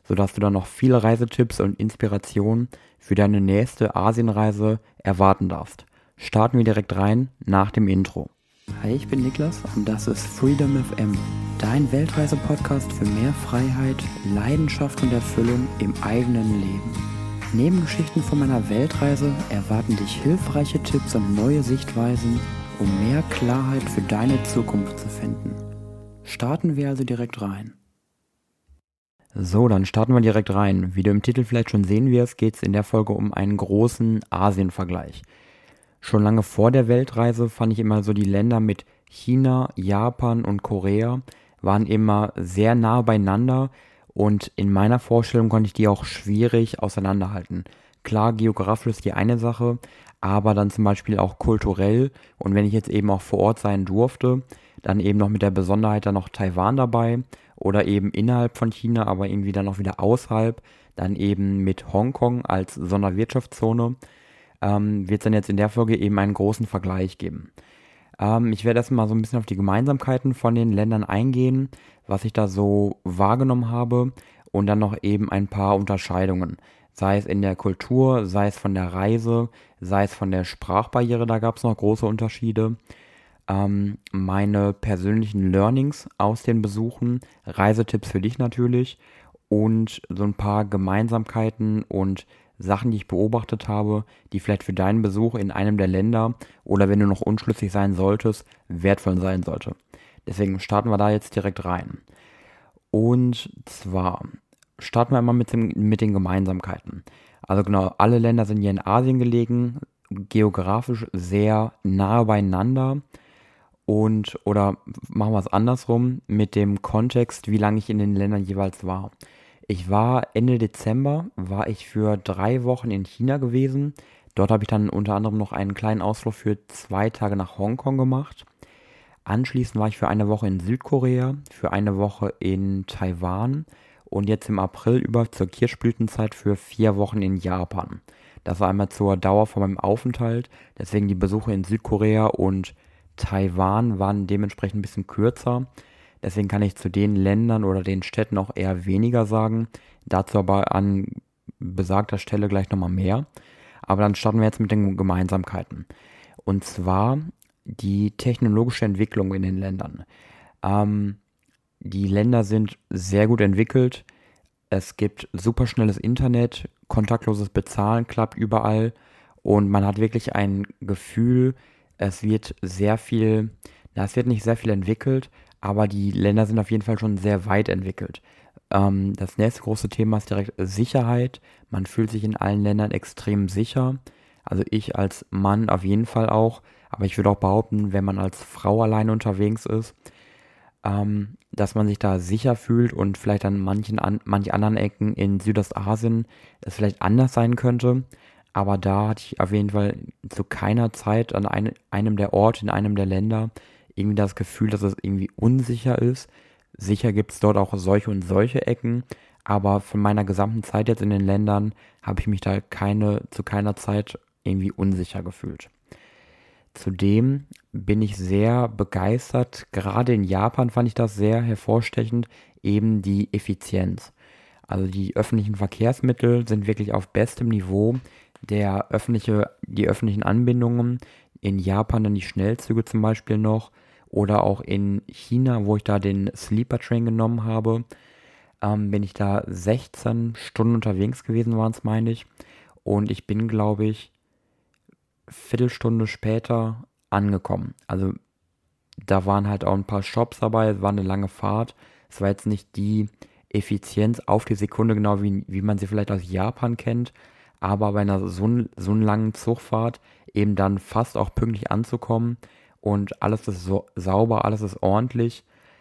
sodass du dann noch viele Reisetipps und Inspirationen für deine nächste Asienreise erwarten darfst. Starten wir direkt rein nach dem Intro. Hi, ich bin Niklas und das ist Freedom FM, dein Weltreise-Podcast für mehr Freiheit, Leidenschaft und Erfüllung im eigenen Leben. Neben Geschichten von meiner Weltreise erwarten dich hilfreiche Tipps und neue Sichtweisen, um mehr Klarheit für deine Zukunft zu finden. Starten wir also direkt rein. So, dann starten wir direkt rein. Wie du im Titel vielleicht schon sehen wirst, geht es in der Folge um einen großen Asien-Vergleich. Schon lange vor der Weltreise fand ich immer so, die Länder mit China, Japan und Korea waren immer sehr nah beieinander und in meiner Vorstellung konnte ich die auch schwierig auseinanderhalten. Klar, geografisch ist die eine Sache, aber dann zum Beispiel auch kulturell, und wenn ich jetzt eben auch vor Ort sein durfte, dann eben noch mit der Besonderheit dann noch Taiwan dabei oder eben innerhalb von China, aber irgendwie dann auch wieder außerhalb, dann eben mit Hongkong als Sonderwirtschaftszone, wird es dann jetzt in der Folge eben einen großen Vergleich geben. Ich werde erstmal so ein bisschen auf die Gemeinsamkeiten von den Ländern eingehen, was ich da so wahrgenommen habe, und dann noch eben ein paar Unterscheidungen. Sei es in der Kultur, sei es von der Reise, sei es von der Sprachbarriere, da gab es noch große Unterschiede. Meine persönlichen Learnings aus den Besuchen, Reisetipps für dich natürlich und so ein paar Gemeinsamkeiten und Sachen, die ich beobachtet habe, die vielleicht für deinen Besuch in einem der Länder oder wenn du noch unschlüssig sein solltest, wertvoll sein sollte. Deswegen starten wir da jetzt direkt rein. Und zwar starten wir einmal mit den Gemeinsamkeiten. Also genau, alle Länder sind hier in Asien gelegen, geografisch sehr nahe beieinander. Oder machen wir es andersrum, mit dem Kontext, wie lange ich in den Ländern jeweils war. Ich war Ende Dezember, war ich für 3 Wochen in China gewesen. Dort habe ich dann unter anderem noch einen kleinen Ausflug für 2 Tage nach Hongkong gemacht. Anschließend war ich für eine Woche in Südkorea, für eine Woche in Taiwan und jetzt im April über zur Kirschblütenzeit für 4 Wochen in Japan. Das war einmal zur Dauer von meinem Aufenthalt, deswegen die Besuche in Südkorea und Taiwan waren dementsprechend ein bisschen kürzer. Deswegen kann ich zu den Ländern oder den Städten auch eher weniger sagen. Dazu aber an besagter Stelle gleich nochmal mehr. Aber dann starten wir jetzt mit den Gemeinsamkeiten. Und zwar die technologische Entwicklung in den Ländern. Die Länder sind sehr gut entwickelt. Es gibt superschnelles Internet, kontaktloses Bezahlen klappt überall und man hat wirklich ein Gefühl, es wird nicht sehr viel entwickelt, aber die Länder sind auf jeden Fall schon sehr weit entwickelt. Das nächste große Thema ist direkt Sicherheit. Man fühlt sich in allen Ländern extrem sicher. Also ich als Mann auf jeden Fall auch, aber ich würde auch behaupten, wenn man als Frau allein unterwegs ist, dass man sich da sicher fühlt und vielleicht an manchen anderen Ecken in Südostasien es vielleicht anders sein könnte. Aber da hatte ich auf jeden Fall zu keiner Zeit an einem der Orte, in einem der Länder, irgendwie das Gefühl, dass es irgendwie unsicher ist. Sicher gibt es dort auch solche und solche Ecken, aber von meiner gesamten Zeit jetzt in den Ländern habe ich mich da zu keiner Zeit irgendwie unsicher gefühlt. Zudem bin ich sehr begeistert, gerade in Japan fand ich das sehr hervorstechend, eben die Effizienz. Also die öffentlichen Verkehrsmittel sind wirklich auf bestem Niveau. Die öffentlichen Anbindungen in Japan, dann die Schnellzüge zum Beispiel noch, oder auch in China, wo ich da den Sleeper Train genommen habe, bin ich da 16 Stunden unterwegs gewesen, waren es, meine ich. Und ich bin, glaube ich, Viertelstunde später angekommen. Also da waren halt auch ein paar Shops dabei, es war eine lange Fahrt. Es war jetzt nicht die Effizienz auf die Sekunde, genau wie man sie vielleicht aus Japan kennt, aber bei einer so einen langen Zugfahrt eben dann fast auch pünktlich anzukommen und alles ist so sauber, alles ist ordentlich,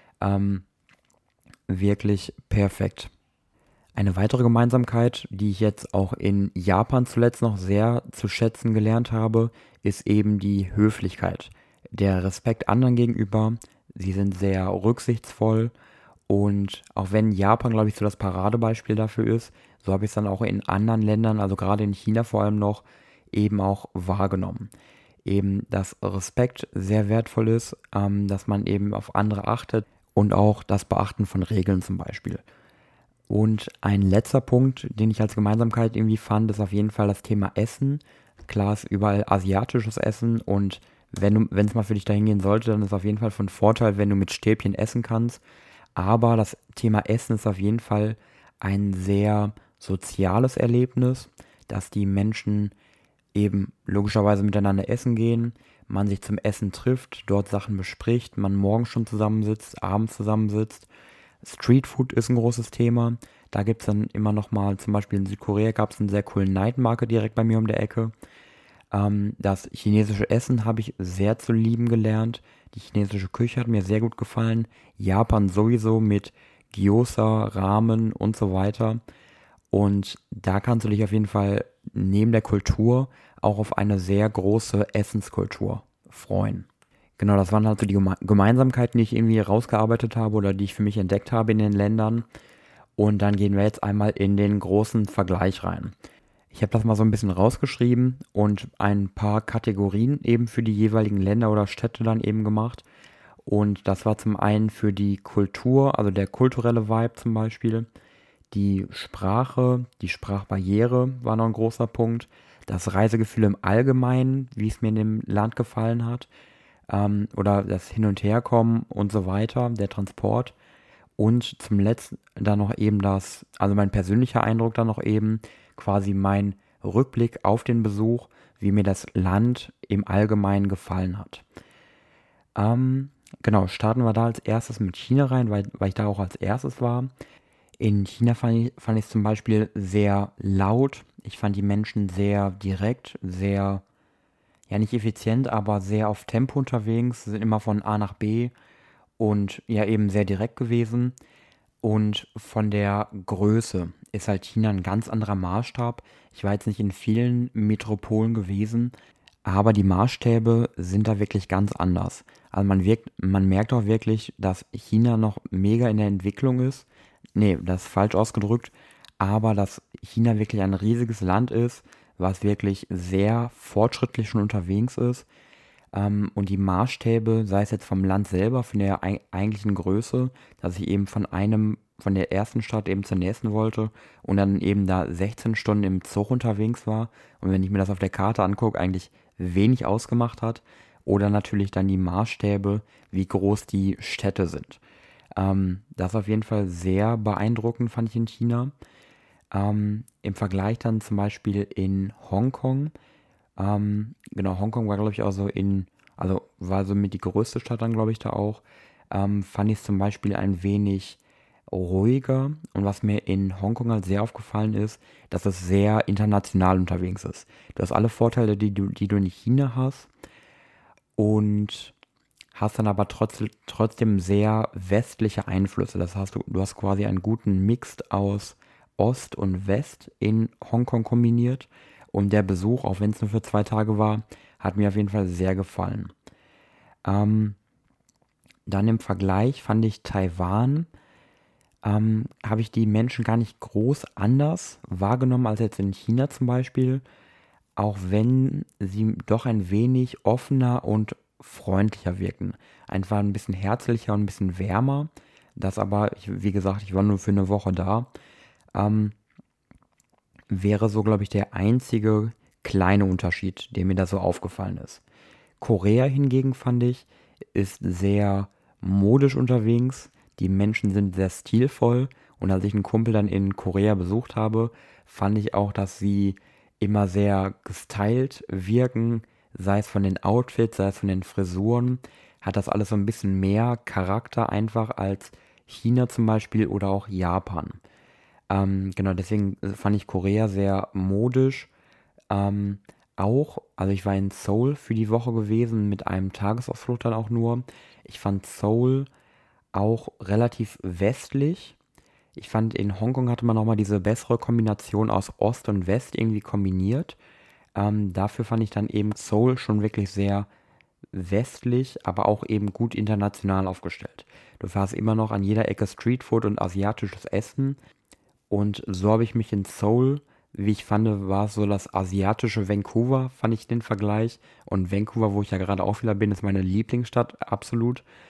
wirklich perfekt. Eine weitere Gemeinsamkeit, die ich jetzt auch in Japan zuletzt noch sehr zu schätzen gelernt habe, ist eben die Höflichkeit. Der Respekt anderen gegenüber. Sie sind sehr rücksichtsvoll und auch wenn Japan, glaube ich, so das Paradebeispiel dafür ist, so habe ich es dann auch in anderen Ländern, also gerade in China vor allem noch, eben auch wahrgenommen. Eben, dass Respekt sehr wertvoll ist, dass man eben auf andere achtet und auch das Beachten von Regeln zum Beispiel. Und ein letzter Punkt, den ich als Gemeinsamkeit irgendwie fand, ist auf jeden Fall das Thema Essen. Klar ist überall asiatisches Essen und wenn es mal für dich dahin gehen sollte, dann ist es auf jeden Fall von Vorteil, wenn du mit Stäbchen essen kannst. Aber das Thema Essen ist auf jeden Fall ein sehr soziales Erlebnis, dass die Menschen eben logischerweise miteinander essen gehen, man sich zum Essen trifft, dort Sachen bespricht, man morgens schon zusammensitzt, abends zusammensitzt. Streetfood ist ein großes Thema. Da gibt es dann immer noch mal, zum Beispiel in Südkorea gab es einen sehr coolen Night Market direkt bei mir um der Ecke. Das chinesische Essen habe ich sehr zu lieben gelernt. Die chinesische Küche hat mir sehr gut gefallen. Japan sowieso mit Gyoza, Ramen und so weiter. Und da kannst du dich auf jeden Fall neben der Kultur auch auf eine sehr große Essenskultur freuen. Genau, das waren halt so die Gemeinsamkeiten, die ich irgendwie rausgearbeitet habe oder die ich für mich entdeckt habe in den Ländern. Und dann gehen wir jetzt einmal in den großen Vergleich rein. Ich habe das mal so ein bisschen rausgeschrieben und ein paar Kategorien eben für die jeweiligen Länder oder Städte dann eben gemacht. Und das war zum einen für die Kultur, also der kulturelle Vibe zum Beispiel, die Sprache, die Sprachbarriere war noch ein großer Punkt, das Reisegefühl im Allgemeinen, wie es mir in dem Land gefallen hat, oder das Hin- und Herkommen und so weiter, der Transport. Und zum letzten dann noch eben das, also mein persönlicher Eindruck dann noch eben, quasi mein Rückblick auf den Besuch, wie mir das Land im Allgemeinen gefallen hat. Genau, starten wir da als erstes mit China rein, weil ich da auch als erstes war. In China fand ich es zum Beispiel sehr laut. Ich fand die Menschen sehr direkt, sehr, ja nicht effizient, aber sehr auf Tempo unterwegs, sind immer von A nach B und ja eben sehr direkt gewesen. Und von der Größe ist halt China ein ganz anderer Maßstab. Ich war jetzt nicht in vielen Metropolen gewesen, aber die Maßstäbe sind da wirklich ganz anders. Also man merkt auch wirklich, dass China noch mega in der Entwicklung ist. Nee, das ist falsch ausgedrückt, aber dass China wirklich ein riesiges Land ist, was wirklich sehr fortschrittlich schon unterwegs ist. Und die Maßstäbe, sei es jetzt vom Land selber, von der eigentlichen Größe, dass ich eben von der ersten Stadt eben zur nächsten wollte und dann eben da 16 Stunden im Zug unterwegs war. Und wenn ich mir das auf der Karte angucke, eigentlich wenig ausgemacht hat. Oder natürlich dann die Maßstäbe, wie groß die Städte sind. Das ist auf jeden Fall sehr beeindruckend, fand ich in China. Im Vergleich dann zum Beispiel in Hongkong. Genau, Hongkong war, glaube ich, auch so also war so mit die größte Stadt dann, glaube ich, da auch. Fand ich es zum Beispiel ein wenig ruhiger. Und was mir in Hongkong halt sehr aufgefallen ist, dass es sehr international unterwegs ist. Du hast alle Vorteile, die du in China hast und hast dann aber trotzdem sehr westliche Einflüsse. Das heißt, du hast quasi einen guten Mix aus Ost und West in Hongkong kombiniert. Und der Besuch, auch wenn es nur für 2 Tage war, hat mir auf jeden Fall sehr gefallen. Ähm, Dann im Vergleich fand ich Taiwan, habe ich die Menschen gar nicht groß anders wahrgenommen als jetzt in China zum Beispiel, auch wenn sie doch ein wenig offener und freundlicher wirken. Einfach ein bisschen herzlicher und ein bisschen wärmer. Das aber, wie gesagt, ich war nur für eine Woche da. Ähm, Wäre so, glaube ich, der einzige kleine Unterschied, der mir da so aufgefallen ist. Korea hingegen fand ich, ist sehr modisch unterwegs. Die Menschen sind sehr stilvoll. Und als ich einen Kumpel dann in Korea besucht habe, fand ich auch, dass sie immer sehr gestylt wirken. Sei es von den Outfits, sei es von den Frisuren. Hat das alles so ein bisschen mehr Charakter einfach als China zum Beispiel oder auch Japan. Genau, deswegen fand ich Korea sehr modisch. Ähm, also ich war in Seoul für die Woche gewesen mit einem Tagesausflug dann auch nur. Ich fand Seoul auch relativ westlich. Ich fand, in Hongkong hatte man nochmal diese bessere Kombination aus Ost und West irgendwie kombiniert. Dafür fand ich dann eben Seoul schon wirklich sehr westlich, aber auch eben gut international aufgestellt. Du fährst immer noch an jeder Ecke Streetfood und asiatisches Essen. Und so habe ich mich in Seoul, wie ich fand, war es so das asiatische Vancouver, fand ich den Vergleich. Und Vancouver, wo ich ja gerade auch wieder bin, ist meine Lieblingsstadt, absolut.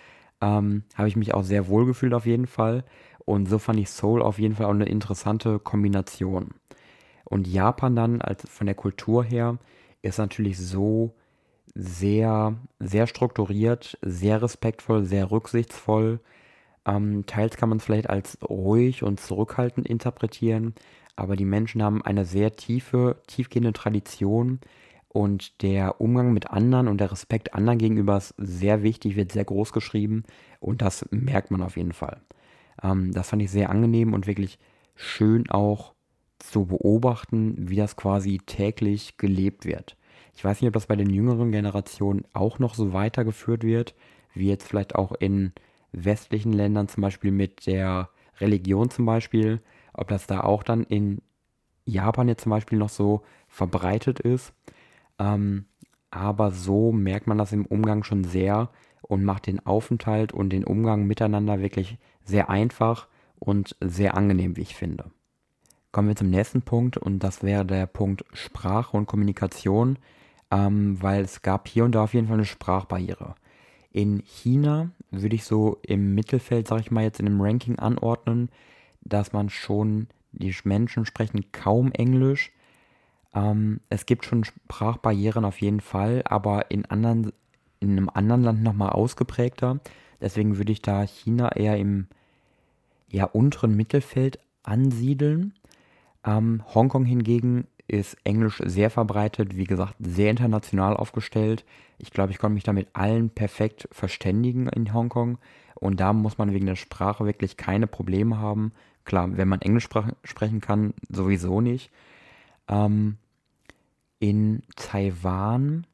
habe ich mich auch sehr wohl gefühlt auf jeden Fall. Und so fand ich Seoul auf jeden Fall auch eine interessante Kombination. Und Japan dann, als von der Kultur her, ist natürlich so sehr, sehr strukturiert, sehr respektvoll, sehr rücksichtsvoll. Teils kann man es vielleicht als ruhig und zurückhaltend interpretieren, aber die Menschen haben eine sehr tiefgehende Tradition und der Umgang mit anderen und der Respekt anderen gegenüber ist sehr wichtig, wird sehr groß geschrieben und das merkt man auf jeden Fall. Das fand ich sehr angenehm und wirklich schön auch zu beobachten, wie das quasi täglich gelebt wird. Ich weiß nicht, ob das bei den jüngeren Generationen auch noch so weitergeführt wird, wie jetzt vielleicht auch in westlichen Ländern zum Beispiel mit der Religion zum Beispiel, ob das da auch dann in Japan jetzt zum Beispiel noch so verbreitet ist. Ähm, aber so merkt man das im Umgang schon sehr und macht den Aufenthalt und den Umgang miteinander wirklich sehr einfach und sehr angenehm, wie ich finde. Kommen wir zum nächsten Punkt und das wäre der Punkt Sprache und Kommunikation, weil es gab hier und da auf jeden Fall eine Sprachbarriere. In China würde ich so im Mittelfeld, sag ich mal, jetzt in dem Ranking anordnen, dass man schon, die Menschen sprechen kaum Englisch. Es gibt schon Sprachbarrieren auf jeden Fall, aber in einem anderen Land nochmal ausgeprägter. Deswegen würde ich da China eher im ja, unteren Mittelfeld ansiedeln. Hongkong hingegen ist Englisch sehr verbreitet, wie gesagt, sehr international aufgestellt. Ich glaube, ich konnte mich da mit allen perfekt verständigen in Hongkong. Und da muss man wegen der Sprache wirklich keine Probleme haben. Klar, wenn man Englisch sprechen kann, sowieso nicht. Ähm, in Taiwan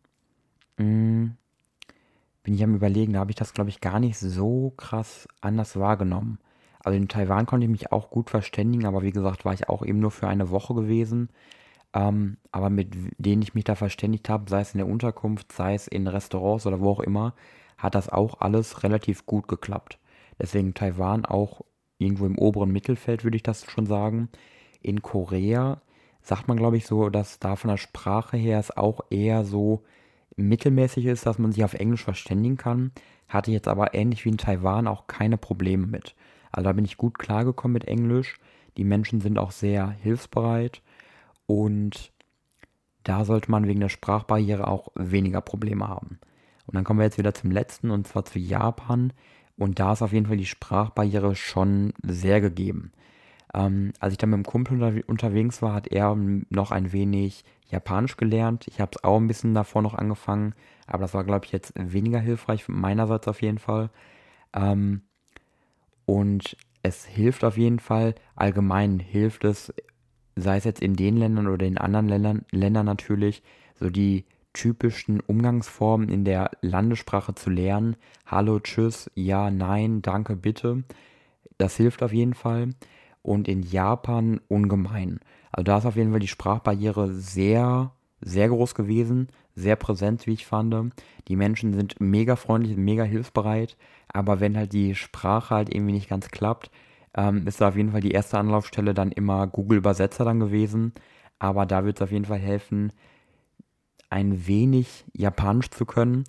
bin ich am Überlegen, da habe ich das, glaube ich, gar nicht so krass anders wahrgenommen. Also in Taiwan konnte ich mich auch gut verständigen, aber wie gesagt, war ich auch eben nur für eine Woche gewesen. Aber mit denen ich mich da verständigt habe, sei es in der Unterkunft, sei es in Restaurants oder wo auch immer, hat das auch alles relativ gut geklappt. Deswegen Taiwan auch irgendwo im oberen Mittelfeld, würde ich das schon sagen. In Korea sagt man, glaube ich, so, dass da von der Sprache her es auch eher so mittelmäßig ist, dass man sich auf Englisch verständigen kann. Hatte jetzt aber ähnlich wie in Taiwan auch keine Probleme mit. Also da bin ich gut klargekommen mit Englisch. Die Menschen sind auch sehr hilfsbereit und da sollte man wegen der Sprachbarriere auch weniger Probleme haben. Und dann kommen wir jetzt wieder zum letzten und zwar zu Japan. Und da ist auf jeden Fall die Sprachbarriere schon sehr gegeben. Als ich dann mit dem Kumpel unterwegs war, hat er noch ein wenig Japanisch gelernt. Ich habe es auch ein bisschen davor noch angefangen, aber das war, glaube ich, jetzt weniger hilfreich meinerseits auf jeden Fall. Ähm, und es hilft auf jeden Fall, allgemein hilft es, sei es jetzt in den Ländern oder in anderen Ländern natürlich, so die typischen Umgangsformen in der Landessprache zu lernen. Hallo, tschüss, ja, nein, danke, bitte. Das hilft auf jeden Fall. Und in Japan ungemein. Also da ist auf jeden Fall die Sprachbarriere sehr, sehr groß gewesen, sehr präsent, wie ich fand. Die Menschen sind mega freundlich, mega hilfsbereit, aber wenn halt die Sprache halt irgendwie nicht ganz klappt, ist da auf jeden Fall die erste Anlaufstelle dann immer Google Übersetzer dann gewesen. Aber da wird es auf jeden Fall helfen, ein wenig Japanisch zu können.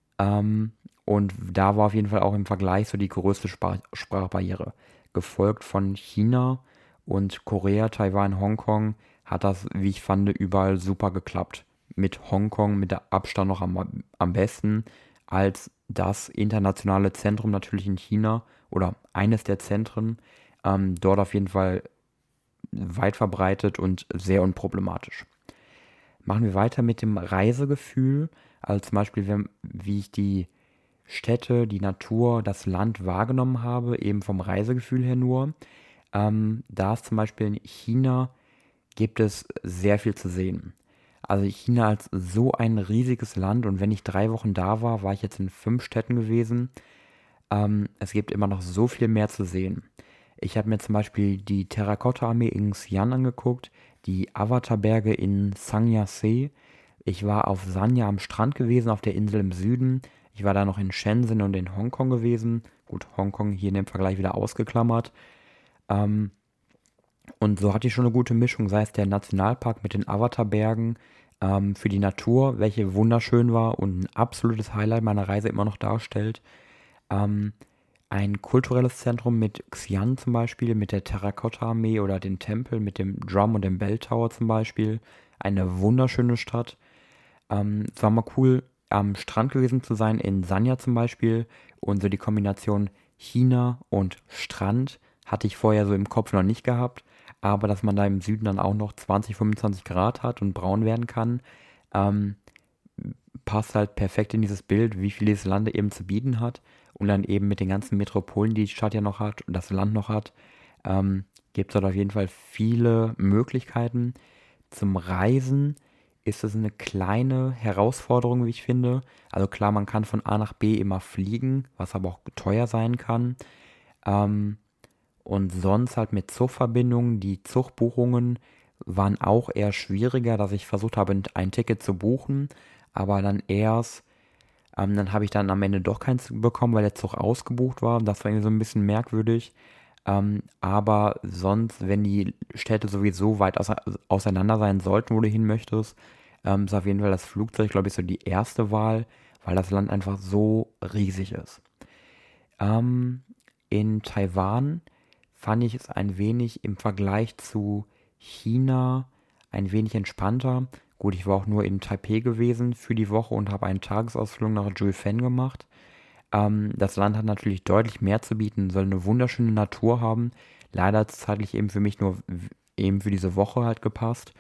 Und da war auf jeden Fall auch im Vergleich so die größte Sprachbarriere. Gefolgt von China und Korea, Taiwan, Hongkong hat das, wie ich fand, überall super geklappt. Mit Hongkong mit der Abstand noch am besten als das internationale Zentrum natürlich in China oder eines der Zentren. Dort auf jeden Fall weit verbreitet und sehr unproblematisch. Machen wir weiter mit dem Reisegefühl. Also zum Beispiel, wie ich die Städte, die Natur, das Land wahrgenommen habe, eben vom Reisegefühl her nur. Da ist zum Beispiel in China gibt es sehr viel zu sehen. Also China als so ein riesiges Land und wenn ich 3 Wochen da war, war ich jetzt in 5 Städten gewesen. Es gibt immer noch so viel mehr zu sehen. Ich habe mir zum Beispiel die Terrakotta-Armee in Xi'an angeguckt, die Avatar-Berge in Sangyasé. Ich war auf Sanya am Strand gewesen, auf der Insel im Süden. Ich war da noch in Shenzhen und in Hongkong gewesen. Gut, Hongkong hier in dem Vergleich wieder ausgeklammert. Und so hatte ich schon eine gute Mischung, sei es der Nationalpark mit den Avatar-Bergen für die Natur, welche wunderschön war und ein absolutes Highlight meiner Reise immer noch darstellt. Ähm, ein kulturelles Zentrum mit Xi'an zum Beispiel, mit der Terrakotta-Armee oder den Tempel, mit dem Drum und dem Bell Tower zum Beispiel. Eine wunderschöne Stadt. Es war mal cool, am Strand gewesen zu sein, in Sanya zum Beispiel. Und so die Kombination China und Strand hatte ich vorher so im Kopf noch nicht gehabt. Aber dass man da im Süden dann auch noch 20, 25 Grad hat und braun werden kann, ähm, passt halt perfekt in dieses Bild, wie viel dieses Land eben zu bieten hat. Und dann eben mit den ganzen Metropolen, die die Stadt ja noch hat und das Land noch hat, gibt es dort auf jeden Fall viele Möglichkeiten. Zum Reisen ist es eine kleine Herausforderung, wie ich finde. Also klar, man kann von A nach B immer fliegen, was aber auch teuer sein kann. Ähm, und sonst halt mit Zugverbindungen. Die Zugbuchungen waren auch eher schwieriger, dass ich versucht habe, ein Ticket zu buchen, aber dann habe ich dann am Ende doch keins bekommen, weil der Zug ausgebucht war. Das war irgendwie so ein bisschen merkwürdig. Aber sonst, wenn die Städte sowieso weit auseinander sein sollten, wo du hin möchtest, ist auf jeden Fall das Flugzeug, glaube ich, so die erste Wahl, weil das Land einfach so riesig ist. Ähm, in Taiwan fand ich es ein wenig im Vergleich zu China ein wenig entspannter. Gut, ich war auch nur in Taipei gewesen für die Woche und habe einen Tagesausflug nach Julfen gemacht. Das Land hat natürlich deutlich mehr zu bieten, soll eine wunderschöne Natur haben. Leider hat es zeitlich eben für mich nur eben für diese Woche halt gepasst.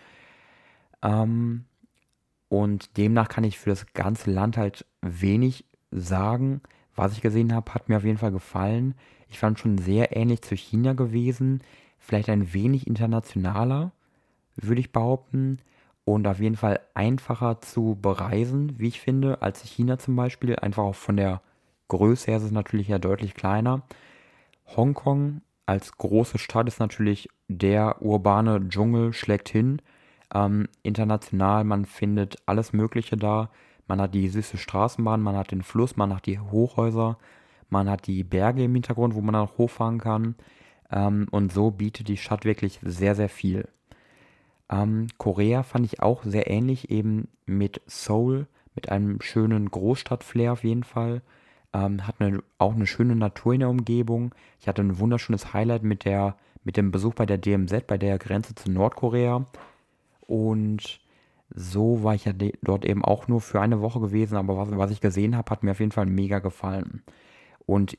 Ähm, und demnach kann ich für das ganze Land halt wenig sagen. Was ich gesehen habe, hat mir auf jeden Fall gefallen. Ich fand schon sehr ähnlich zu China gewesen. Vielleicht ein wenig internationaler, würde ich behaupten. Und auf jeden Fall einfacher zu bereisen, wie ich finde, als China zum Beispiel. Einfach auch von der Größe her ist es natürlich ja deutlich kleiner. Hongkong als große Stadt ist natürlich der urbane Dschungel schlechthin. International, man findet alles Mögliche da. Man hat die süße Straßenbahn, man hat den Fluss, man hat die Hochhäuser, man hat die Berge im Hintergrund, wo man dann auch hochfahren kann. Und so bietet die Stadt wirklich sehr, sehr viel. Korea fand ich auch sehr ähnlich, eben mit Seoul, mit einem schönen Großstadt-Flair auf jeden Fall. Auch eine schöne Natur in der Umgebung. Ich hatte ein wunderschönes Highlight mit dem Besuch bei der DMZ, bei der Grenze zu Nordkorea. Und so war ich ja dort eben auch nur für eine Woche gewesen, aber was ich gesehen habe, hat mir auf jeden Fall mega gefallen. Und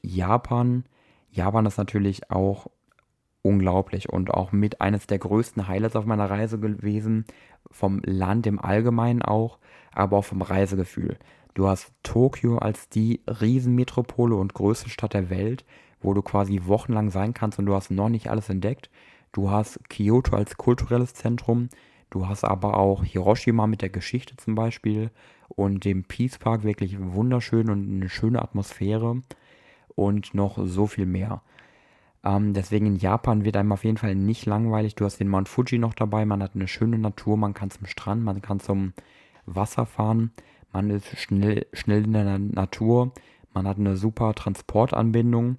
Japan ist natürlich auch unglaublich und auch mit eines der größten Highlights auf meiner Reise gewesen, vom Land im Allgemeinen auch, aber auch vom Reisegefühl. Du hast Tokio als die Riesenmetropole und größte Stadt der Welt, wo du quasi wochenlang sein kannst und du hast noch nicht alles entdeckt. Du hast Kyoto als kulturelles Zentrum, du hast aber auch Hiroshima mit der Geschichte zum Beispiel und dem Peace Park, wirklich wunderschön und eine schöne Atmosphäre und noch so viel mehr. Deswegen in Japan wird einem auf jeden Fall nicht langweilig. Du hast den Mount Fuji noch dabei, man hat eine schöne Natur, man kann zum Strand, man kann zum Wasser fahren, man ist schnell in der Natur, man hat eine super Transportanbindung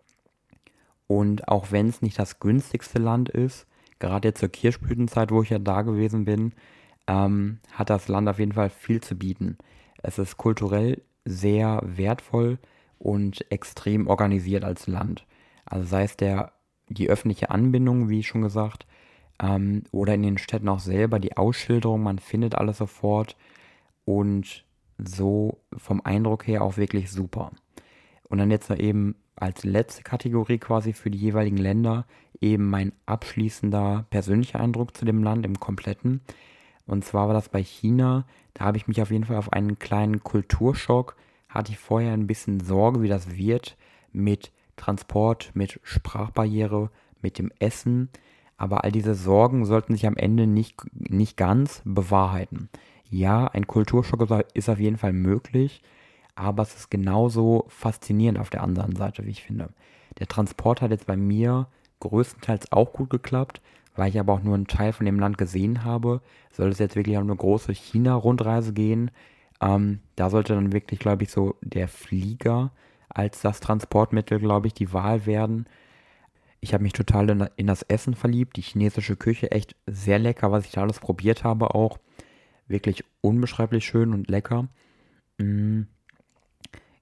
und auch wenn es nicht das günstigste Land ist, gerade jetzt zur Kirschblütenzeit, wo ich ja da gewesen bin, hat das Land auf jeden Fall viel zu bieten. Es ist kulturell sehr wertvoll und extrem organisiert als Land. Also sei es die öffentliche Anbindung, wie schon gesagt, oder in den Städten auch selber die Ausschilderung, man findet alles sofort und so vom Eindruck her auch wirklich super. Und dann jetzt noch eben als letzte Kategorie quasi für die jeweiligen Länder eben mein abschließender persönlicher Eindruck zu dem Land im Kompletten. Und zwar war das bei China, da habe ich mich auf jeden Fall auf einen kleinen Kulturschock, hatte ich vorher ein bisschen Sorge, wie das wird mit Transport, mit Sprachbarriere, mit dem Essen. Aber all diese Sorgen sollten sich am Ende nicht ganz bewahrheiten. Ja, ein Kulturschock ist auf jeden Fall möglich, aber es ist genauso faszinierend auf der anderen Seite, wie ich finde. Der Transport hat jetzt bei mir größtenteils auch gut geklappt, weil ich aber auch nur einen Teil von dem Land gesehen habe. Soll es jetzt wirklich um eine große China-Rundreise gehen, da sollte dann wirklich, glaube ich, so der Flieger als das Transportmittel, glaube ich, die Wahl werden. Ich habe mich total in das Essen verliebt, die chinesische Küche echt sehr lecker, was ich da alles probiert habe auch. Wirklich unbeschreiblich schön und lecker. Mm,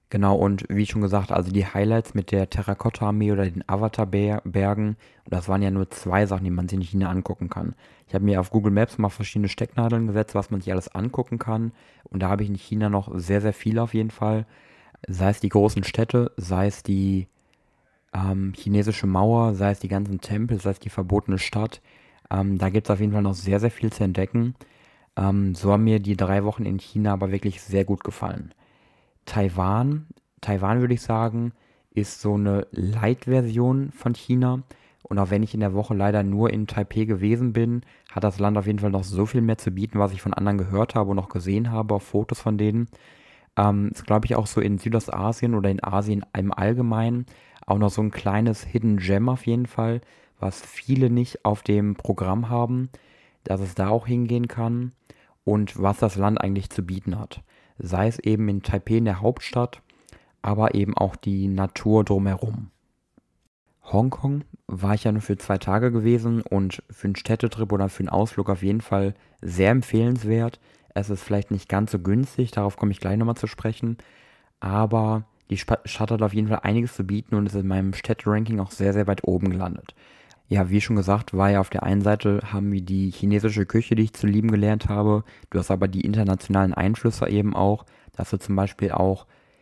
Genau, und wie schon gesagt, also die Highlights mit der Terrakotta-Armee oder den Avatar-Bergen, das waren ja nur zwei Sachen, die man sich in China angucken kann. Ich habe mir auf Google Maps mal verschiedene Stecknadeln gesetzt, was man sich alles angucken kann. Und da habe ich in China noch sehr, sehr viel auf jeden Fall. Sei es die großen Städte, sei es die chinesische Mauer, sei es die ganzen Tempel, sei es die verbotene Stadt. Da gibt es auf jeden Fall noch sehr, sehr viel zu entdecken. So haben mir die 3 Wochen in China aber wirklich sehr gut gefallen. Taiwan, Taiwan würde ich sagen, ist so eine Light-Version von China. Und auch wenn ich in der Woche leider nur in Taipei gewesen bin, hat das Land auf jeden Fall noch so viel mehr zu bieten, was ich von anderen gehört habe und auch gesehen habe auf Fotos von denen. Ist, glaube ich, auch so in Südostasien oder in Asien im Allgemeinen auch noch so ein kleines Hidden Gem auf jeden Fall, was viele nicht auf dem Programm haben, dass es da auch hingehen kann und was das Land eigentlich zu bieten hat. Sei es eben in Taipei in der Hauptstadt, aber eben auch die Natur drumherum. Hongkong war ich ja nur für 2 Tage gewesen und für einen Städtetrip oder für einen Ausflug auf jeden Fall sehr empfehlenswert. Es ist vielleicht nicht ganz so günstig, darauf komme ich gleich nochmal zu sprechen, aber die Stadt hat auf jeden Fall einiges zu bieten und ist in meinem Städteranking auch sehr, sehr weit oben gelandet. Ja, wie schon gesagt, war ja auf der einen Seite haben wir die chinesische Küche, die ich zu lieben gelernt habe. Du hast aber die internationalen Einflüsse eben auch, dass du zum Beispiel auch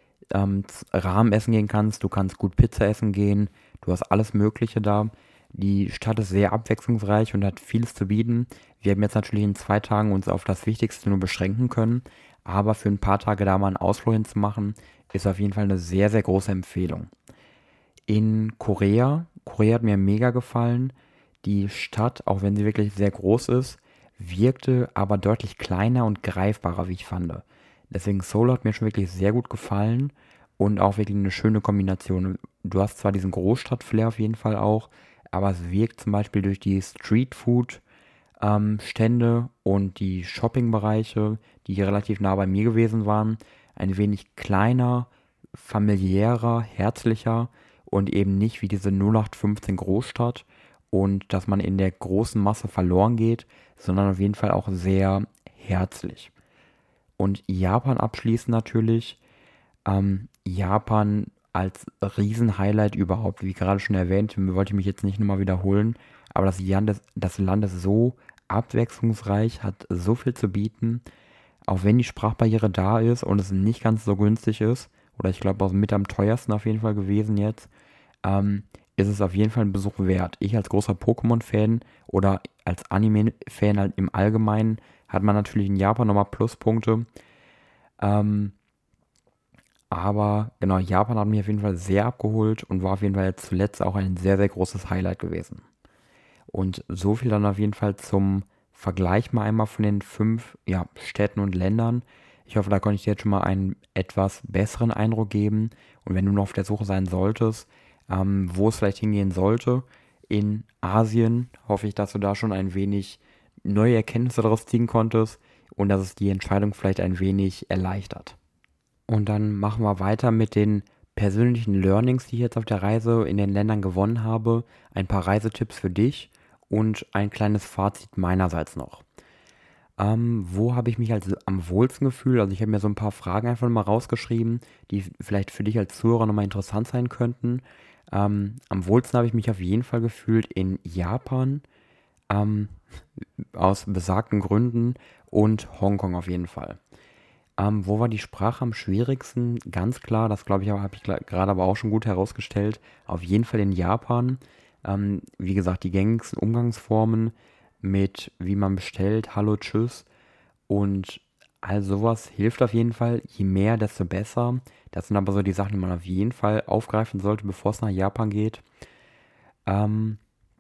Ramen essen gehen kannst, du kannst gut Pizza essen gehen, du hast alles Mögliche da. Die Stadt ist sehr abwechslungsreich und hat vieles zu bieten. Wir haben jetzt natürlich in 2 Tagen uns auf das Wichtigste nur beschränken können, aber für ein paar Tage da mal einen Ausflug hinzumachen, ist auf jeden Fall eine sehr, sehr große Empfehlung. In Korea hat mir mega gefallen. Die Stadt, auch wenn sie wirklich sehr groß ist, wirkte aber deutlich kleiner und greifbarer, wie ich fand. Deswegen Seoul hat mir schon wirklich sehr gut gefallen und auch wirklich eine schöne Kombination. Du hast zwar diesen Großstadt-Flair auf jeden Fall auch, aber es wirkt zum Beispiel durch die Streetfood-Stände und die Shoppingbereiche, die hier relativ nah bei mir gewesen waren, ein wenig kleiner, familiärer, herzlicher und eben nicht wie diese 0815 Großstadt und dass man in der großen Masse verloren geht, sondern auf jeden Fall auch sehr herzlich. Und Japan abschließend natürlich. Japan als Riesenhighlight überhaupt, wie gerade schon erwähnt, wollte ich mich jetzt nicht nochmal wiederholen, aber das Land ist so abwechslungsreich, hat so viel zu bieten, auch wenn die Sprachbarriere da ist und es nicht ganz so günstig ist, oder ich glaube auch mit am teuersten auf jeden Fall gewesen jetzt, ist es auf jeden Fall ein Besuch wert. Ich als großer Pokémon-Fan oder als Anime-Fan halt im Allgemeinen hat man natürlich in Japan nochmal Pluspunkte. Ähm, aber genau, Japan hat mich auf jeden Fall sehr abgeholt und war auf jeden Fall jetzt zuletzt auch ein sehr, sehr großes Highlight gewesen. Und so viel dann auf jeden Fall zum Vergleich mal einmal von den 5 ja, Städten und Ländern. Ich hoffe, da konnte ich dir jetzt schon mal einen etwas besseren Eindruck geben. Und wenn du noch auf der Suche sein solltest, wo es vielleicht hingehen sollte, in Asien, hoffe ich, dass du da schon ein wenig neue Erkenntnisse daraus ziehen konntest und dass es die Entscheidung vielleicht ein wenig erleichtert. Und dann machen wir weiter mit den persönlichen Learnings, die ich jetzt auf der Reise in den Ländern gewonnen habe. Ein paar Reisetipps für dich und ein kleines Fazit meinerseits noch. Wo habe ich mich als am wohlsten gefühlt? Also ich habe mir so ein paar Fragen einfach mal rausgeschrieben, die vielleicht für dich als Zuhörer nochmal interessant sein könnten. Am wohlsten habe ich mich auf jeden Fall gefühlt in Japan, ähm, aus besagten Gründen und Hongkong auf jeden Fall. Wo war die Sprache am schwierigsten? Ganz klar, das glaube ich, habe ich gerade aber auch schon gut herausgestellt. Auf jeden Fall in Japan. Wie gesagt, die gängigsten Umgangsformen mit wie man bestellt, Hallo, Tschüss und all sowas hilft auf jeden Fall. Je mehr, desto besser. Das sind aber so die Sachen, die man auf jeden Fall aufgreifen sollte, bevor es nach Japan geht. Ähm,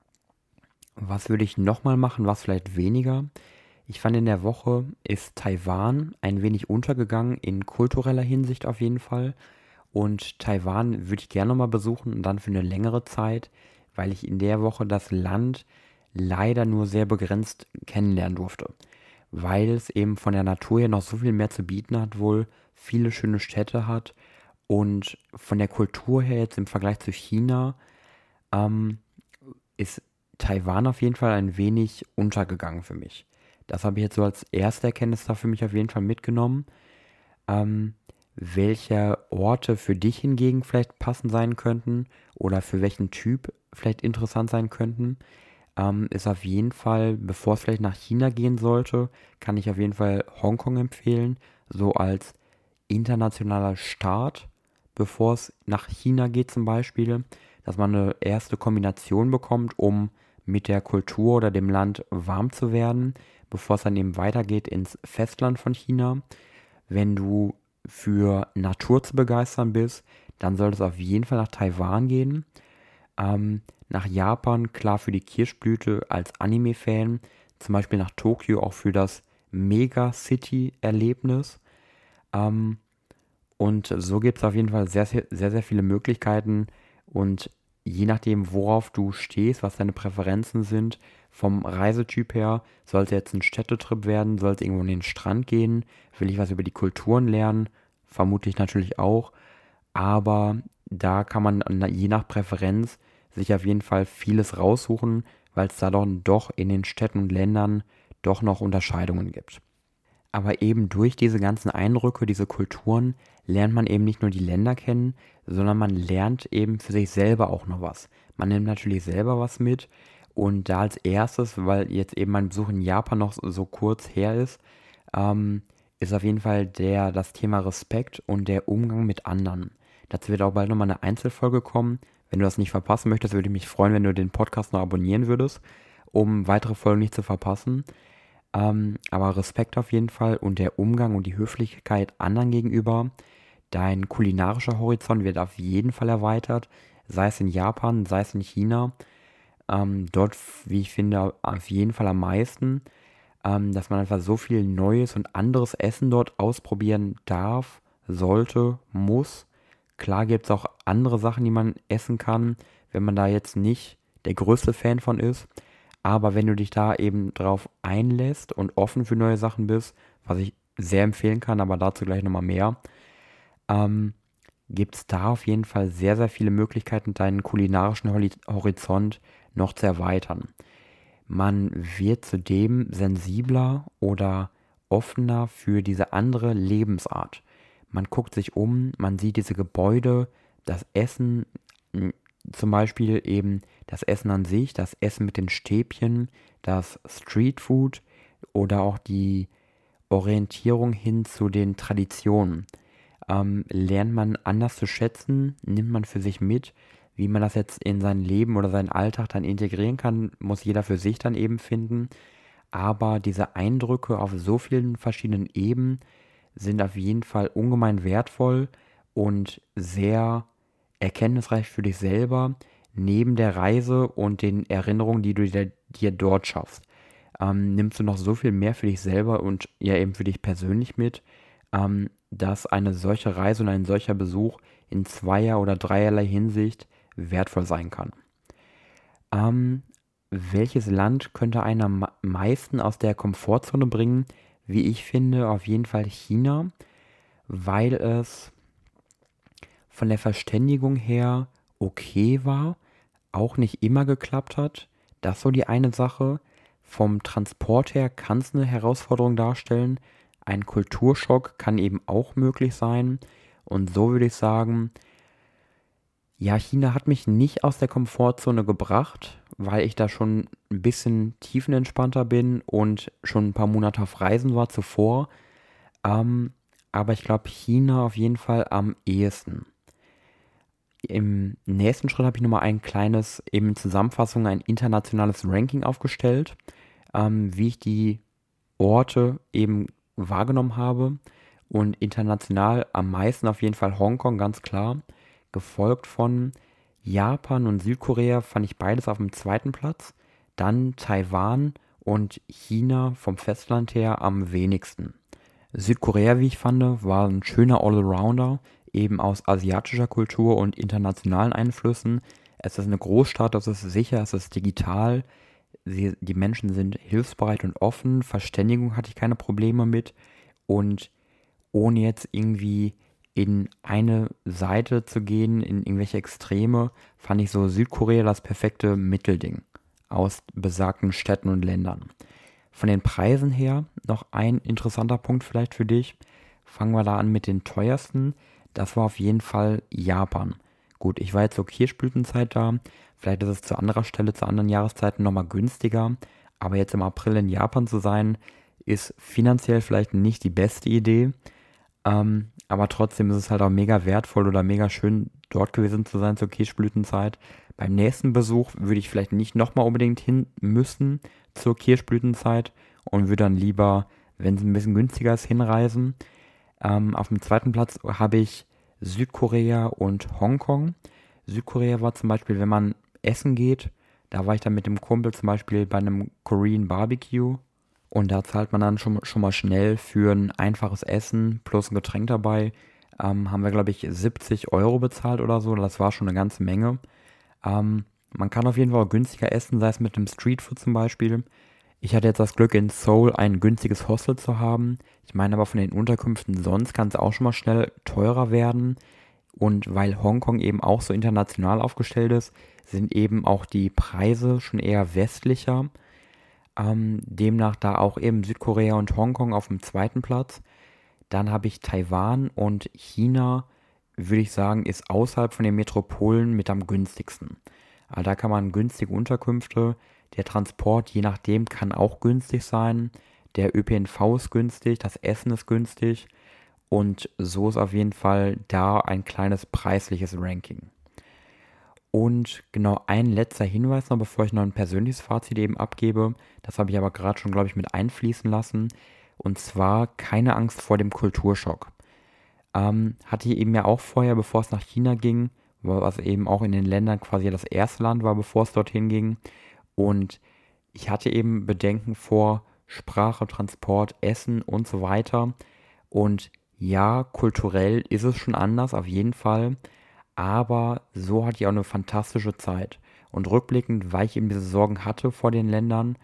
Was würde ich nochmal machen, was vielleicht weniger? Ich fand in der Woche ist Taiwan ein wenig untergegangen in kultureller Hinsicht auf jeden Fall. Und Taiwan würde ich gerne nochmal besuchen und dann für eine längere Zeit, weil ich in der Woche das Land leider nur sehr begrenzt kennenlernen durfte. Weil es eben von der Natur her noch so viel mehr zu bieten hat, wohl viele schöne Städte hat und von der Kultur her jetzt im Vergleich zu China ähm, ist Taiwan auf jeden Fall ein wenig untergegangen für mich. Das habe ich jetzt so als erste Erkenntnis da für mich auf jeden Fall mitgenommen. Ähm, welche Orte für dich hingegen vielleicht passend sein könnten oder für welchen Typ vielleicht interessant sein könnten, ist auf jeden Fall, bevor es vielleicht nach China gehen sollte, kann ich auf jeden Fall Hongkong empfehlen, so als internationaler Start, bevor es nach China geht zum Beispiel, dass man eine erste Kombination bekommt, um mit der Kultur oder dem Land warm zu werden, bevor es dann eben weitergeht ins Festland von China. Wenn du für Natur zu begeistern bist, dann sollte es auf jeden Fall nach Taiwan gehen. Nach Japan, klar für die Kirschblüte als Anime-Fan, zum Beispiel nach Tokio auch für das Mega-City-Erlebnis. Und so gibt es auf jeden Fall sehr, sehr, sehr, sehr viele Möglichkeiten und je nachdem, worauf du stehst, was deine Präferenzen sind, vom Reisetyp her, soll es jetzt ein Städtetrip werden, soll es irgendwo an den Strand gehen, will ich was über die Kulturen lernen, vermutlich natürlich auch, aber da kann man je nach Präferenz sich auf jeden Fall vieles raussuchen, weil es da doch in den Städten und Ländern doch noch Unterscheidungen gibt. Aber eben durch diese ganzen Eindrücke, diese Kulturen, lernt man eben nicht nur die Länder kennen, sondern man lernt eben für sich selber auch noch was. Man nimmt natürlich selber was mit und da als erstes, weil jetzt eben mein Besuch in Japan noch so kurz her ist, ist auf jeden Fall das Thema Respekt und der Umgang mit anderen. Dazu wird auch bald nochmal eine Einzelfolge kommen. Wenn du das nicht verpassen möchtest, würde ich mich freuen, wenn du den Podcast noch abonnieren würdest, um weitere Folgen nicht zu verpassen. Aber Respekt auf jeden Fall und der Umgang und die Höflichkeit anderen gegenüber. Dein kulinarischer Horizont wird auf jeden Fall erweitert, sei es in Japan, sei es in China. Dort, wie ich finde, auf jeden Fall am meisten, dass man einfach so viel Neues und anderes Essen dort ausprobieren darf, sollte, muss. Klar gibt es auch andere Sachen, die man essen kann, wenn man da jetzt nicht der größte Fan von ist. Aber wenn du dich da eben drauf einlässt und offen für neue Sachen bist, was ich sehr empfehlen kann, aber dazu gleich nochmal mehr, gibt es da auf jeden Fall sehr, sehr viele Möglichkeiten, deinen kulinarischen Horizont noch zu erweitern. Man wird zudem sensibler oder offener für diese andere Lebensart. Man guckt sich um, man sieht diese Gebäude, das Essen, zum Beispiel eben das Essen an sich, das Essen mit den Stäbchen, das Streetfood oder auch die Orientierung hin zu den Traditionen. Lernt man anders zu schätzen, nimmt man für sich mit, wie man das jetzt in sein Leben oder seinen Alltag dann integrieren kann, muss jeder für sich dann eben finden. Aber diese Eindrücke auf so vielen verschiedenen Ebenen sind auf jeden Fall ungemein wertvoll und sehr erkenntnisreich für dich selber, neben der Reise und den Erinnerungen, die du dir dort schaffst. Nimmst du noch so viel mehr für dich selber und ja eben für dich persönlich mit, dass eine solche Reise und ein solcher Besuch in zweier- oder dreierlei Hinsicht wertvoll sein kann. Welches Land könnte einen am meisten aus der Komfortzone bringen? Wie ich finde, auf jeden Fall China, weil es von der Verständigung her okay war, auch nicht immer geklappt hat. Das ist so die eine Sache. Vom Transport her kann es eine Herausforderung darstellen. Ein Kulturschock kann eben auch möglich sein. Und so würde ich sagen, ja, China hat mich nicht aus der Komfortzone gebracht, weil ich da schon ein bisschen tiefenentspannter bin und schon ein paar Monate auf Reisen war zuvor. Aber ich glaube, China auf jeden Fall am ehesten. Im nächsten Schritt habe ich nochmal ein kleines, eben Zusammenfassung, ein internationales Ranking aufgestellt, wie ich die Orte eben wahrgenommen habe. Und international am meisten auf jeden Fall Hongkong, ganz klar. Gefolgt von Japan und Südkorea fand ich beides auf dem zweiten Platz. Dann Taiwan und China vom Festland her am wenigsten. Südkorea, wie ich fand, war ein schöner Allrounder, eben aus asiatischer Kultur und internationalen Einflüssen. Es ist eine Großstadt, es ist sicher, es ist digital. Die Menschen sind hilfsbereit und offen. Verständigung hatte ich keine Probleme mit. Und ohne jetzt irgendwie in eine Seite zu gehen, in irgendwelche Extreme, fand ich so Südkorea das perfekte Mittelding aus besagten Städten und Ländern. Von den Preisen her noch ein interessanter Punkt vielleicht für dich. Fangen wir da an mit den teuersten. Das war auf jeden Fall Japan. Gut, ich war jetzt zur Kirschblütenzeit da. Vielleicht ist es zu anderer Stelle, zu anderen Jahreszeiten nochmal günstiger. Aber jetzt im April in Japan zu sein, ist finanziell vielleicht nicht die beste Idee. Aber trotzdem ist es halt auch mega wertvoll oder mega schön, dort gewesen zu sein zur Kirschblütenzeit. Beim nächsten Besuch würde ich vielleicht nicht nochmal unbedingt hin müssen zur Kirschblütenzeit und würde dann lieber, wenn es ein bisschen günstiger ist, hinreisen. Auf dem zweiten Platz habe ich Südkorea und Hongkong. Südkorea war zum Beispiel, wenn man essen geht, da war ich dann mit dem Kumpel zum Beispiel bei einem Korean Barbecue. Und da zahlt man dann schon mal schnell für ein einfaches Essen plus ein Getränk dabei. Haben wir, glaube ich, 70 € bezahlt oder so. Das war schon eine ganze Menge. Man kann auf jeden Fall auch günstiger essen, sei es mit dem Streetfood zum Beispiel. Ich hatte jetzt das Glück, in Seoul ein günstiges Hostel zu haben. Ich meine aber von den Unterkünften sonst kann es auch schon mal schnell teurer werden. Und weil Hongkong eben auch so international aufgestellt ist, sind eben auch die Preise schon eher westlicher. Demnach da auch eben Südkorea und Hongkong auf dem zweiten Platz. Dann habe ich Taiwan und China, würde ich sagen, ist außerhalb von den Metropolen mit am günstigsten. Also da kann man günstige Unterkünfte, der Transport, je nachdem, kann auch günstig sein. Der ÖPNV ist günstig, das Essen ist günstig und so ist auf jeden Fall da ein kleines preisliches Ranking. Und genau ein letzter Hinweis noch, bevor ich noch ein persönliches Fazit eben abgebe. Das habe ich aber gerade schon, glaube ich, mit einfließen lassen. Und zwar keine Angst vor dem Kulturschock. Hatte ich eben ja auch vorher, bevor es nach China ging, was eben auch in den Ländern quasi das erste Land war, bevor es dorthin ging. Und ich hatte eben Bedenken vor Sprache, Transport, Essen und so weiter. Und ja, kulturell ist es schon anders, auf jeden Fall. Aber so hatte ich auch eine fantastische Zeit. Und rückblickend, weil ich eben diese Sorgen hatte vor den Ländern,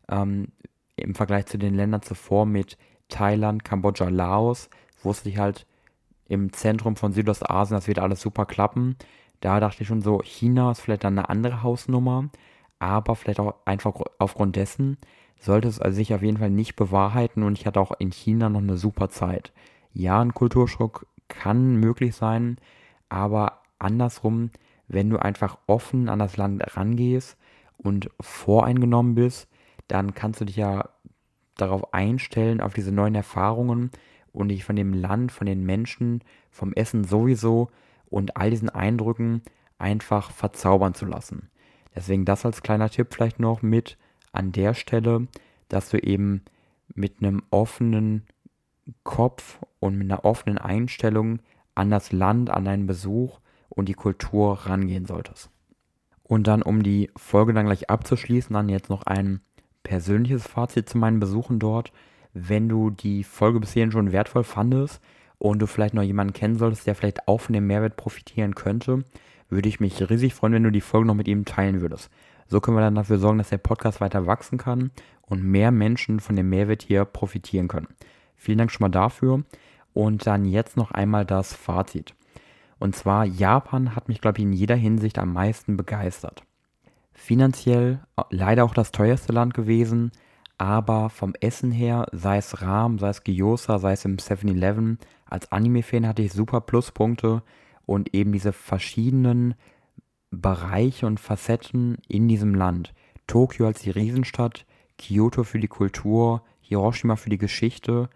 im Vergleich zu den Ländern zuvor mit Thailand, Kambodscha, Laos, wusste ich halt im Zentrum von Südostasien, das wird alles super klappen. Da dachte ich schon so, China ist vielleicht dann eine andere Hausnummer, aber vielleicht auch einfach aufgrund dessen sollte es also sich auf jeden Fall nicht bewahrheiten und ich hatte auch in China noch eine super Zeit. Ja, ein Kulturschock kann möglich sein, aber andersrum, wenn du einfach offen an das Land rangehst und voreingenommen bist, dann kannst du dich ja darauf einstellen, auf diese neuen Erfahrungen und dich von dem Land, von den Menschen, vom Essen sowieso und all diesen Eindrücken einfach verzaubern zu lassen. Deswegen das als kleiner Tipp vielleicht noch mit an der Stelle, dass du eben mit einem offenen Kopf und mit einer offenen Einstellung an das Land, an deinen Besuch und die Kultur rangehen solltest. Und dann, um die Folge dann gleich abzuschließen, dann jetzt noch ein persönliches Fazit zu meinen Besuchen dort. Wenn du die Folge bis hierhin schon wertvoll fandest und du vielleicht noch jemanden kennen solltest, der vielleicht auch von dem Mehrwert profitieren könnte, würde ich mich riesig freuen, wenn du die Folge noch mit ihm teilen würdest. So können wir dann dafür sorgen, dass der Podcast weiter wachsen kann und mehr Menschen von dem Mehrwert hier profitieren können. Vielen Dank schon mal dafür. Und dann jetzt noch einmal das Fazit. Und zwar, Japan hat mich, glaube ich, in jeder Hinsicht am meisten begeistert. Finanziell leider auch das teuerste Land gewesen, aber vom Essen her, sei es Ramen, sei es Gyoza, sei es im 7-Eleven, als Anime-Fan hatte ich super Pluspunkte und eben diese verschiedenen Bereiche und Facetten in diesem Land. Tokio als die Riesenstadt, Kyoto für die Kultur, Hiroshima für die Geschichte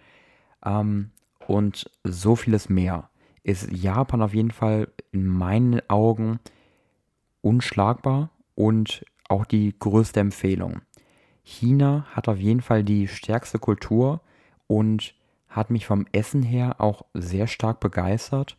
und so vieles mehr. Ist Japan auf jeden Fall in meinen Augen unschlagbar und auch die größte Empfehlung. China hat auf jeden Fall die stärkste Kultur und hat mich vom Essen her auch sehr stark begeistert.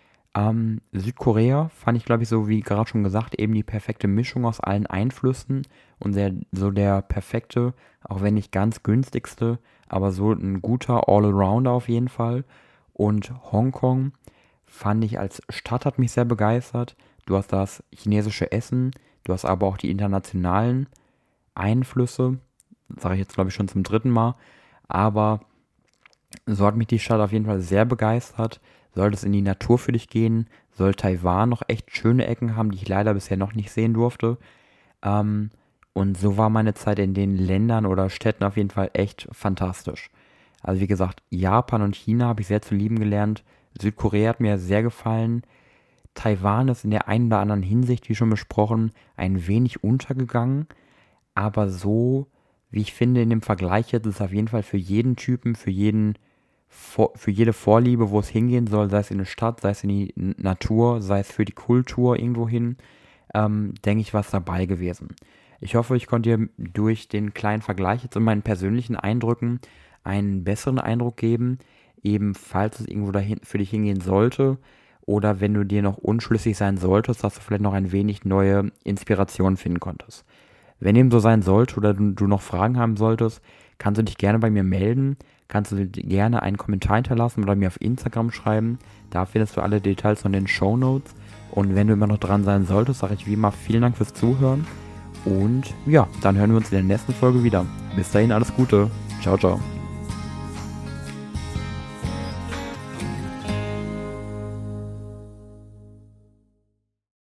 Südkorea fand ich, glaube ich, so wie gerade schon gesagt, eben die perfekte Mischung aus allen Einflüssen und so der perfekte, auch wenn nicht ganz günstigste, aber so ein guter All-Arounder auf jeden Fall. Und Hongkong fand ich als Stadt hat mich sehr begeistert. Du hast das chinesische Essen, du hast aber auch die internationalen Einflüsse, sage ich jetzt glaube ich schon zum dritten Mal, aber so hat mich die Stadt auf jeden Fall sehr begeistert. Sollte es in die Natur für dich gehen, soll Taiwan noch echt schöne Ecken haben, die ich leider bisher noch nicht sehen durfte. Und so war meine Zeit in den Ländern oder Städten auf jeden Fall echt fantastisch. Also wie gesagt, Japan und China habe ich sehr zu lieben gelernt. Südkorea hat mir sehr gefallen. Taiwan ist in der einen oder anderen Hinsicht, wie schon besprochen, ein wenig untergegangen. Aber so, wie ich finde, in dem Vergleich jetzt ist es auf jeden Fall für jeden Typen, für jede Vorliebe, wo es hingehen soll, sei es in eine Stadt, sei es in die Natur, sei es für die Kultur irgendwo hin, denke ich, was dabei gewesen. Ich hoffe, ich konnte dir durch den kleinen Vergleich jetzt und meinen persönlichen Eindrücken einen besseren Eindruck geben, eben falls es irgendwo dahin für dich hingehen sollte oder wenn du dir noch unschlüssig sein solltest, dass du vielleicht noch ein wenig neue Inspiration finden konntest. Wenn dem so sein sollte oder du noch Fragen haben solltest, kannst du dich gerne bei mir melden, kannst du gerne einen Kommentar hinterlassen oder mir auf Instagram schreiben. Da findest du alle Details von den Shownotes. Und wenn du immer noch dran sein solltest, sage ich wie immer vielen Dank fürs Zuhören. Und ja, dann hören wir uns in der nächsten Folge wieder. Bis dahin alles Gute. Ciao, ciao.